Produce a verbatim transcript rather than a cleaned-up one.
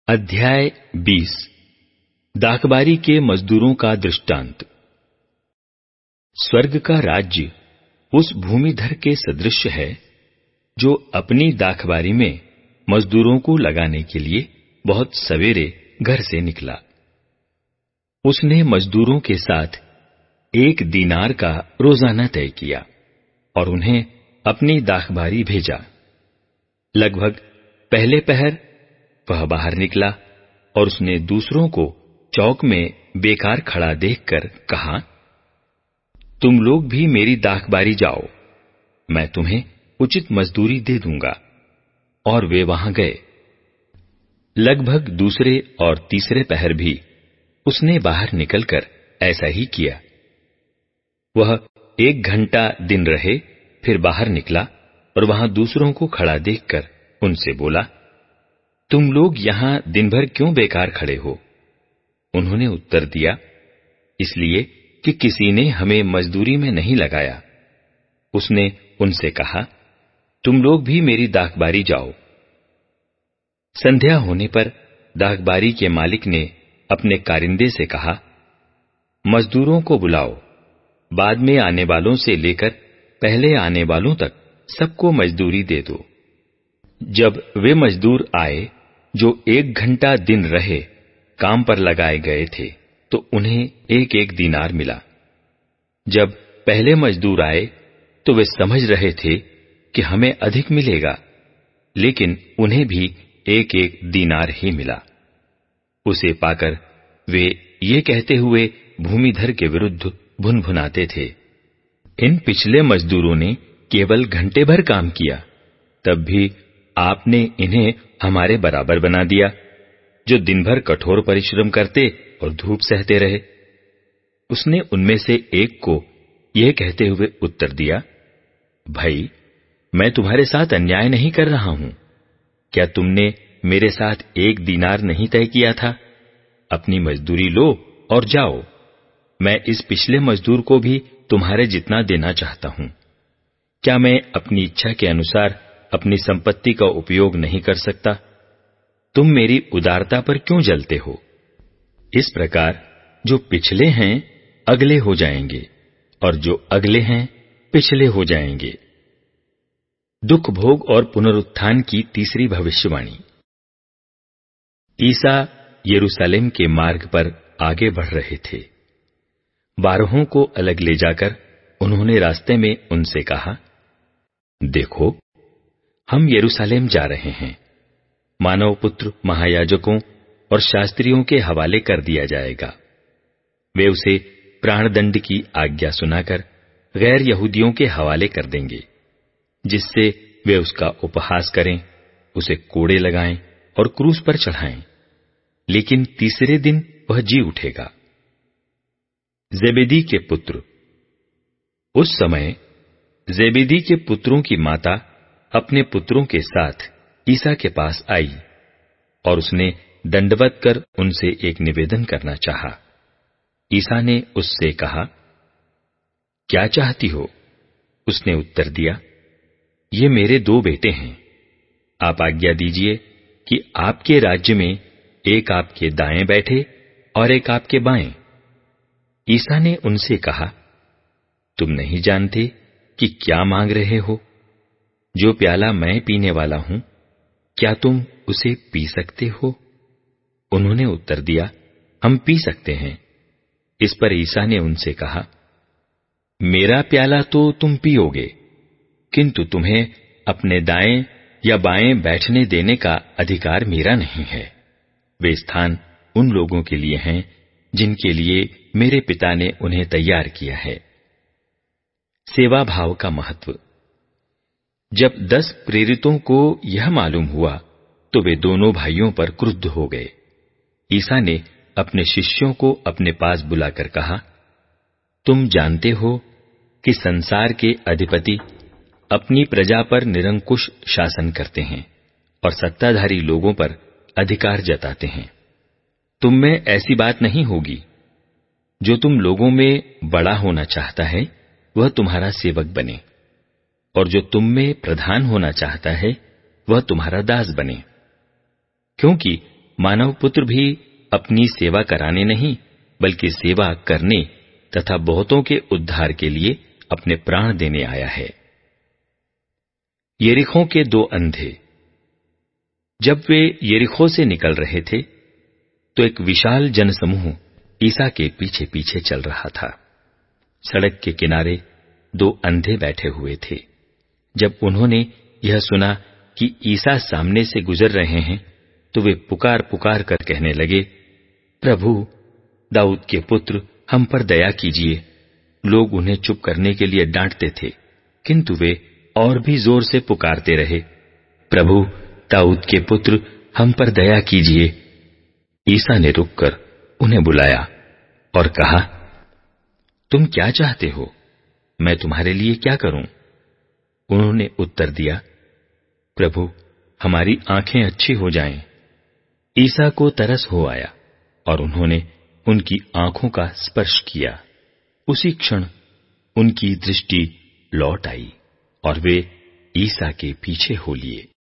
अध्याय बीस। दाखबारी के मजदूरों का दृष्टांत। स्वर्ग का राज्य उस भूमिधर के सदृश है जो अपनी दाखबारी में मजदूरों को लगाने के लिए बहुत सवेरे घर से निकला। उसने मजदूरों के साथ एक दीनार का रोजाना तय किया और उन्हें अपनी दाखबारी भेजा। लगभग पहले पहर वह बाहर निकला और उसने दूसरों को चौक में बेकार खड़ा देखकर कहा, तुम लोग भी मेरी दाखबारी जाओ, मैं तुम्हें उचित मजदूरी दे दूंगा। और वे वहां गए। लगभग दूसरे और तीसरे पहर भी उसने बाहर निकलकर ऐसा ही किया। वह एक घंटा दिन रहे, फिर बाहर निकला और वहां दूसरों को खड़ा देखकर उनसे बोला, तुम लोग यहां दिन भर क्यों बेकार खड़े हो? उन्होंने उत्तर दिया, इसलिए कि किसी ने हमें मजदूरी में नहीं लगाया। उसने उनसे कहा, तुम लोग भी मेरी दाखबारी जाओ। संध्या होने पर दाखबारी के मालिक ने अपने कारिंदे से कहा, मजदूरों को बुलाओ, बाद में आने वालों से लेकर पहले आने वालों तक सबको मजदूरी दे दो। जब वे मजदूर आए जो एक घंटा दिन रहे काम पर लगाए गए थे, तो उन्हें एक एक दीनार मिला। जब पहले मजदूर आए तो वे समझ रहे थे कि हमें अधिक मिलेगा, लेकिन उन्हें भी एक एक दीनार ही मिला। उसे पाकर वे ये कहते हुए भूमिधर के विरुद्ध भुनभुनाते थे, इन पिछले मजदूरों ने केवल घंटे भर काम किया, तब भी आपने इन्हें हमारे बराबर बना दिया, जो दिन भर कठोर परिश्रम करते और धूप सहते रहे। उसने उनमें से एक को यह कहते हुए उत्तर दिया, भाई, मैं तुम्हारे साथ अन्याय नहीं कर रहा हूं। क्या तुमने मेरे साथ एक दीनार नहीं तय किया था? अपनी मजदूरी लो और जाओ। मैं इस पिछले मजदूर को भी तुम्हारे जितना देना चाहता हूं। क्या मैं अपनी इच्छा के अनुसार अपनी संपत्ति का उपयोग नहीं कर सकता? तुम मेरी उदारता पर क्यों जलते हो? इस प्रकार जो पिछले हैं अगले हो जाएंगे और जो अगले हैं पिछले हो जाएंगे। दुख भोग और पुनरुत्थान की तीसरी भविष्यवाणी। ईसा यरूशलेम के मार्ग पर आगे बढ़ रहे थे। बारहों को अलग ले जाकर उन्होंने रास्ते में उनसे कहा, देखो, हम यरूशलेम जा रहे हैं। मानव पुत्र महायाजकों और शास्त्रियों के हवाले कर दिया जाएगा। वे उसे प्राणदंड की आज्ञा सुनाकर गैर यहूदियों के हवाले कर देंगे, जिससे वे उसका उपहास करें, उसे कोड़े लगाएं और क्रूस पर चढ़ाएं। लेकिन तीसरे दिन वह जी उठेगा। जेबेदी के पुत्र। उस समय जेबेदी के पुत्रों की माता अपने पुत्रों के साथ ईसा के पास आई और उसने दंडवत कर उनसे एक निवेदन करना चाहा। ईसा ने उससे कहा, क्या चाहती हो? उसने उत्तर दिया, ये मेरे दो बेटे हैं। आप आज्ञा दीजिए कि आपके राज्य में एक आपके दाएं बैठे और एक आपके बाएं। ईसा ने उनसे कहा, तुम नहीं जानते कि क्या मांग रहे हो? जो प्याला मैं पीने वाला हूं, क्या तुम उसे पी सकते हो? उन्होंने उत्तर दिया, हम पी सकते हैं। इस पर ईसा ने उनसे कहा, मेरा प्याला तो तुम पियोगे, किंतु तुम्हें अपने दाएं या बाएं बैठने देने का अधिकार मेरा नहीं है। वे स्थान उन लोगों के लिए हैं जिनके लिए मेरे पिता ने उन्हें तैयार किया है। सेवा भाव का महत्व। जब दस प्रेरितों को यह मालूम हुआ तो वे दोनों भाइयों पर क्रुद्ध हो गए। ईसा ने अपने शिष्यों को अपने पास बुलाकर कहा, तुम जानते हो कि संसार के अधिपति अपनी प्रजा पर निरंकुश शासन करते हैं और सत्ताधारी लोगों पर अधिकार जताते हैं। तुम में ऐसी बात नहीं होगी। जो तुम लोगों में बड़ा होना चाहता है वह तुम्हारा सेवक बने, और जो तुम में प्रधान होना चाहता है वह तुम्हारा दास बने। क्योंकि मानव पुत्र भी अपनी सेवा कराने नहीं बल्कि सेवा करने तथा बहुतों के उद्धार के लिए अपने प्राण देने आया है। यरीहो के दो अंधे। जब वे यरीहो से निकल रहे थे तो एक विशाल जनसमूह ईसा के पीछे पीछे चल रहा था। सड़क के किनारे दो अंधे बैठे हुए थे। जब उन्होंने यह सुना कि ईसा सामने से गुजर रहे हैं तो वे पुकार पुकार कर कहने लगे, प्रभु, दाऊद के पुत्र, हम पर दया कीजिए। लोग उन्हें चुप करने के लिए डांटते थे, किंतु वे और भी जोर से पुकारते रहे, प्रभु, दाऊद के पुत्र, हम पर दया कीजिए। ईसा ने रुककर उन्हें बुलाया और कहा, तुम क्या चाहते हो? मैं तुम्हारे लिए क्या करूं? उन्होंने उत्तर दिया, प्रभु, हमारी आंखें अच्छी हो जाएं। ईसा को तरस हो आया और उन्होंने उनकी आंखों का स्पर्श किया। उसी क्षण उनकी दृष्टि लौट आई और वे ईसा के पीछे हो लिए।